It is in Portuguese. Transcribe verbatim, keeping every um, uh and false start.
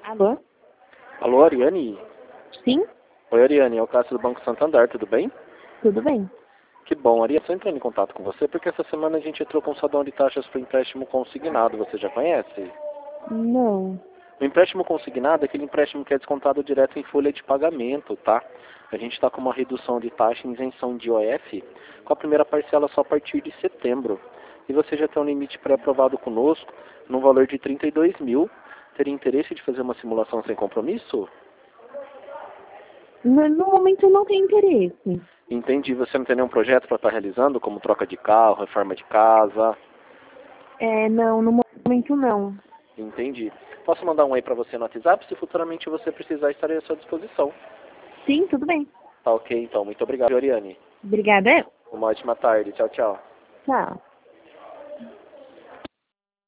Alô? Alô, Ariane? Sim? Oi, Ariane, é o Cássio do Banco Santander, tudo bem? Tudo bem. Que bom, Ariane, estou entrando em contato com você porque essa semana a gente entrou com um salão de taxas para o empréstimo consignado, você já conhece? Não. O empréstimo consignado é aquele empréstimo que é descontado direto em folha de pagamento, tá? A gente está com uma redução de taxa em isenção de I O F, com a primeira parcela só a partir de setembro. E você já tem um limite pré-aprovado conosco, no valor de trinta e dois mil. Teria interesse de fazer uma simulação sem compromisso? No, no momento eu não tenho interesse. Entendi, você não tem nenhum projeto para estar realizando, como troca de carro, reforma de casa? É, não, no momento não. Entendi. Posso mandar um aí para você no WhatsApp? Se futuramente você precisar, estarei à sua disposição. Sim, tudo bem. Tá ok, então. Muito obrigado, Ariane. Obrigada. Uma ótima tarde. Tchau, tchau. Tchau.